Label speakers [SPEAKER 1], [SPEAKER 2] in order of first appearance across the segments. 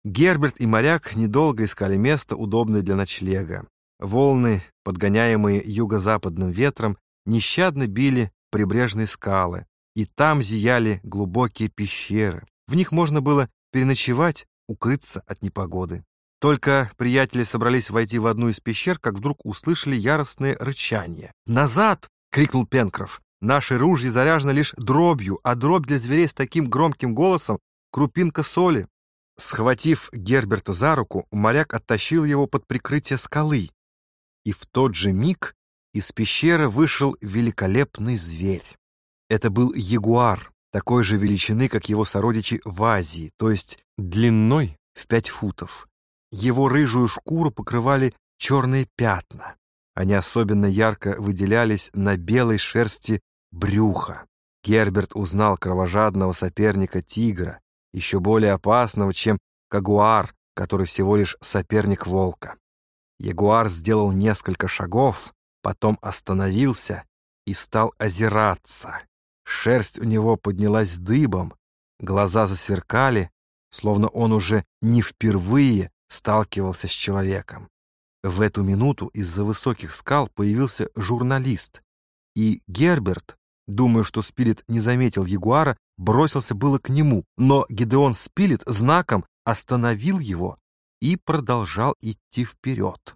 [SPEAKER 1] Герберт и моряк недолго искали место, удобное для ночлега. Волны, подгоняемые юго-западным ветром, нещадно били прибрежные скалы, и там зияли глубокие пещеры. В них можно было переночевать, укрыться от непогоды. Только приятели собрались войти в одну из пещер, как вдруг услышали яростное рычание. «Назад!» — крикнул Пенкроф. «Наши ружья заряжены лишь дробью, а дробь для зверей с таким громким голосом — крупинка соли». Схватив Герберта за руку, моряк оттащил его под прикрытие скалы. И в тот же миг из пещеры вышел великолепный зверь. Это был ягуар, такой же величины, как его сородичи в Азии, то есть длиной в 5 футов. Его рыжую шкуру покрывали черные пятна. Они особенно ярко выделялись на белой шерсти брюха. Герберт узнал кровожадного соперника тигра, еще более опасного, чем кагуар, который всего лишь соперник волка. Ягуар сделал несколько шагов, потом остановился и стал озираться. Шерсть у него поднялась дыбом, глаза засверкали, словно он уже не впервые сталкивался с человеком. В эту минуту из-за высоких скал появился журналист, и Герберт, думая, что Спилет не заметил ягуара, бросился было к нему, но Гедеон Спилет знаком остановил его и продолжал идти вперед.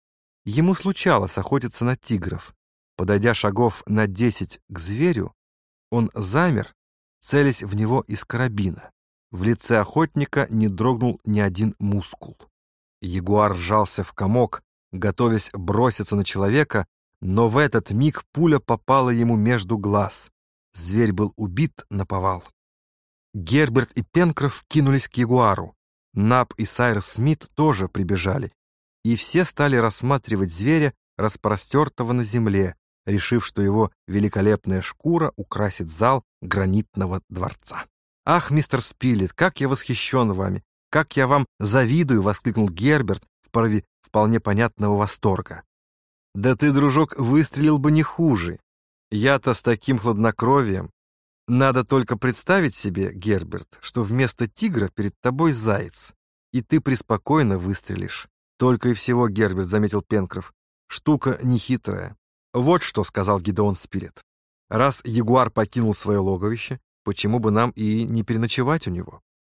[SPEAKER 1] Ему случалось охотиться на тигров. Подойдя шагов на 10 к зверю, он замер, целясь в него из карабина. В лице охотника не дрогнул ни один мускул. Ягуар сжался в комок, готовясь броситься на человека, но в этот миг пуля попала ему между глаз. Зверь был убит наповал. Герберт и Пенкроф кинулись к ягуару. Наб и Сайрс Смит тоже прибежали, и все стали рассматривать зверя, распростертого на земле, решив, что его великолепная шкура украсит зал гранитного дворца. «Ах, мистер Спилет, как я восхищен вами! Как я вам завидую!» — воскликнул Герберт в порыве вполне понятного восторга. «Да ты, дружок, выстрелил бы не хуже. Я-то с таким хладнокровием. Надо только представить себе, Герберт, что вместо тигра перед тобой заяц, и ты преспокойно выстрелишь». «Только и всего, Герберт», — заметил Пенкроф. «Штука нехитрая». «Вот что», — сказал Гедеон Спилет. «Раз ягуар покинул свое логовище, почему бы нам и не переночевать у него?»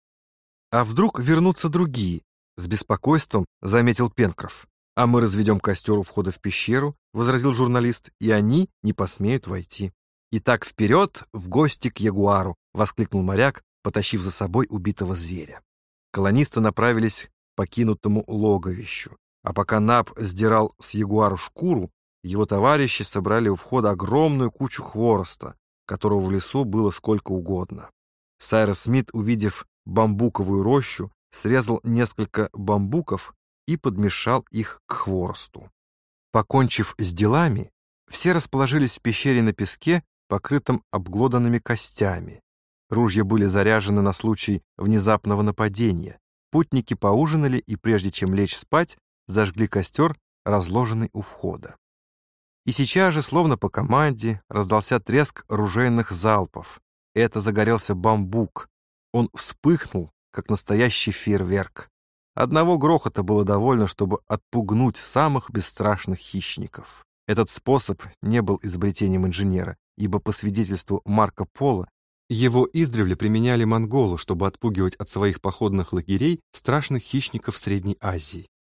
[SPEAKER 1] «А вдруг вернутся другие?» — с беспокойством заметил Пенкроф. «А мы разведем костер у входа в пещеру», — возразил журналист, «и они не посмеют войти». «Итак, вперед, в гости к ягуару!» — воскликнул моряк, потащив за собой убитого зверя. Колонисты направились к покинутому логовищу, а пока Наб сдирал с ягуару шкуру, его товарищи собрали у входа огромную кучу хвороста, которого в лесу было сколько угодно. Сайрс Смит, увидев бамбуковую рощу, срезал несколько бамбуков и подмешал их к хворосту. Покончив с делами, все расположились в пещере на песке, покрытом обглоданными костями. Ружья были заряжены на случай внезапного нападения. Путники поужинали и, прежде чем лечь спать, зажгли костер, разложенный у входа. И сейчас же, словно по команде, раздался треск ружейных залпов. Это загорелся бамбук. Он вспыхнул, как настоящий фейерверк. Одного грохота было довольно, чтобы отпугнуть самых бесстрашных хищников. Этот способ не был изобретением инженера, ибо, по свидетельству Марко Поло, его издревле применяли монголы, чтобы отпугивать от своих походных лагерей страшных хищников Средней Азии.